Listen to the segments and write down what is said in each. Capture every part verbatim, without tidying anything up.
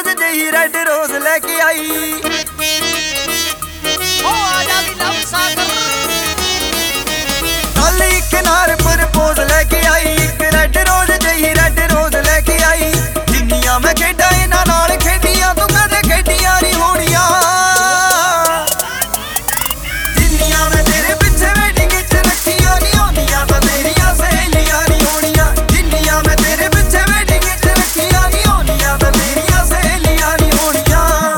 ਰੋਜ਼ ਜਹੀ ਰੈਡ ਰੋਜ਼ ਲੈ ਕੇ ਆਈ। ਓ ਆ ਜਾ ਵੀ ਲਵ ਸਾਗਰ ਕਾਲੀ ਕਿਨਾਰ ਪ੍ਰਪੋਜ਼ ਲੈ ਕੇ ਆਈ। ਇੱਕ ਰੈਡ ਰੋਜ਼ ਜਹੀ ਰੈਡ ਰੋਜ਼ ਲੈ ਕੇ ਆਈ। ਜਿੰਨੀਆਂ ਮੈਂ ਖੇਡਾਂ ਇਹਨਾਂ ਨਾਲ ਖੇਡੀਆਂ ਤੂੰ ਕਦੇ ਖੇਡੀਆਂ ਨਹੀਂ ਹੋਣੀਆਂ। ਜਿੰਨੀਆਂ ਮੈਂ ਤੇਰੇ ਪਿੱਛੇ ਵੇਟਿੰਗ ਚ ਰੱਖੀਆਂ ਨਹੀਂ ਹੁੰਦੀਆਂ ਤਾਂ ਤੇਰੀਆਂ ਸਹੇਲੀਆਂ ਨਹੀਂ ਹੋਣੀਆਂ। ਜਿੰਨੀਆਂ ਮੈਂ ਤੇਰੇ ਪਿੱਛੇ ਵੇਟਿੰਗ ਚ ਰੱਖੀਆਂ ਨਹੀਂ ਹੁੰਦੀਆਂ ਤਾਂ ਤੇਰੀਆਂ ਸਹੇਲੀਆਂ ਨਹੀਂ ਹੋਣੀਆਂ।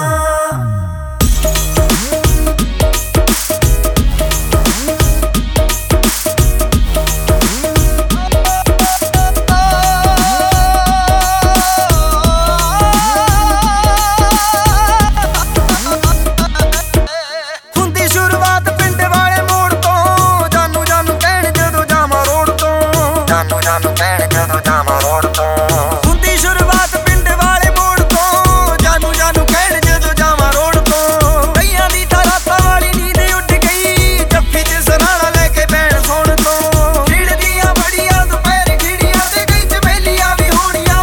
ਹੁੰਦੀ ਸ਼ੁਰੂਆਤ ਪਿੰਡ ਵਾਲੇ ਮੋੜ ਤੋਂ। ਜਾਨੂ ਜਾਨੂ ਕਹਿਣ ਜਦੋਂ ਜਾਵਾਂ ਰੋਡ ਤੋਂ। ਜਾਨੂ ਜਾਨੂ ਕਹਿਣ ਜਦੋਂ ਜਾਵਾਂ ਰੋਡ ਤੋਂ। ਹੁੰਦੀ ਸ਼ੁਰੂਆਤ ਪਿੰਡ ਵਾਲੇ ਮੋੜ ਤੋਂ। ਜਾਨੂ ਜਾਨੂ ਕਹਿਣ ਜਦੋਂ ਜਾਵਾਂ ਰੋਡ ਤੋਂ। ਕਈਆਂ ਦੀ ਤਾਂ ਰਾਤਾਂ ਵਾਲੀ ਨੀਂਦ ਉੱਡ ਗਈ। ਜੱਫੀ ਚ ਸਰਾਣਾ ਲੈ ਕੇ ਬੈਣ ਸੌਣ ਤੋਂ। ਖਿੜਦੀਆਂ ਬੜੀਆਂ ਦੁਪਹਿਰ ਖਿੜੀਆਂ ਤੇ ਕਈ ਚਮੇਲੀਆਂ ਵੀ ਹੋਣੀਆਂ।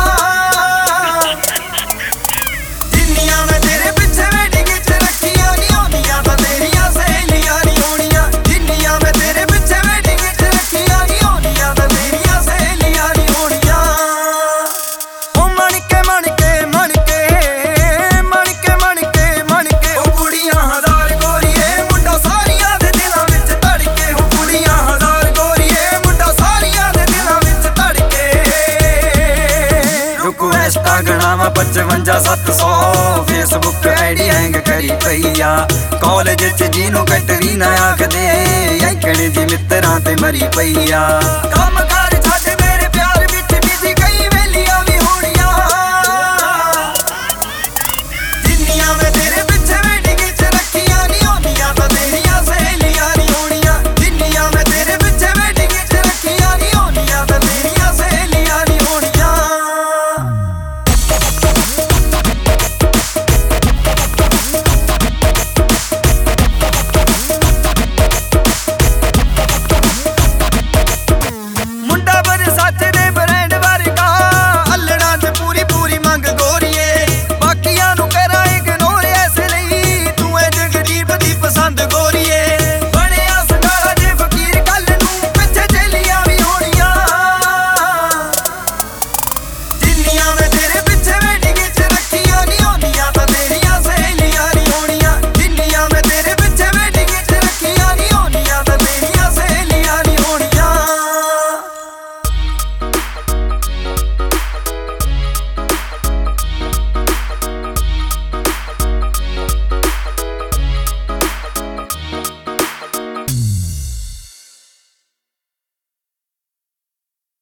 ਜਿੰਨੀਆਂ ਮੈਂ ਤੇਰੇ ਪਿੱਛੇ ਵੇਟਿੰਗ ਚ ਰੱਖੀਆਂ ਨਹੀਂ ਹੁੰਦੀਆਂ ਤਾਂ ਤੇਰੀਆਂ ਸਹੇਲੀਆਂ ਨਹੀਂ ਹੋਣੀਆਂ। ਜਿੰਨੀਆਂ ਮੈਂ ਤੇਰੇ ਪਿੱਛੇ ਵੇਟਿੰਗ ਚ ਰੱਖੀਆਂ ਨਹੀਂ ਹੁੰਦੀਆਂ ਤਾਂ ਤੇਰੀਆਂ ਸਹੇਲੀਆਂ ਨਹੀਂ ਹੋਣੀਆਂ। ਓ ਮਣ ਕੇ ਮਣ ਕੇ ਮਣ ਕੇ ਮਣ ਕੇ ਮਣ ਕੇ ਮਣ ਕੇ ਓ ਕੁੜੀਆਂ ਹਜ਼ਾਰ ਗੋਰੀਏ ਮੁੰਡਾ ਸਾਰੀਆਂ ਦੇ ਦਿਲਾਂ ਵਿੱਚ ਧੜਕੇ। ਓ ਕੁੜੀਆਂ ਹਜ਼ਾਰ ਗੋਰੀਏ ਮੁੰਡਾ ਸਾਰੀਆਂ ਦੇ ਦਿਲਾਂ ਵਿੱਚ ਧੜਕੇ। ਰਿਕੁਐਸਟਾਂ ਗਣਾਵਾਂ ਪਚਵੰਜਾ ਸੱਤ ਸੌ। ਫੇਸਬੁੱਕ ਆਈਡੀ ਹੈਂਗ ਕਰੀ ਪਈ ਆ। ਕਾਲਜ ਚ ਜਿਹਨੂੰ ਕਟਰੀਨਾ ਆਖਦੇ ਐਂਕੜ ਜੀ ਮਿੱਤਰਾਂ ਤੇ ਮਰੀ ਪਈ ਆ। ਕੰਮ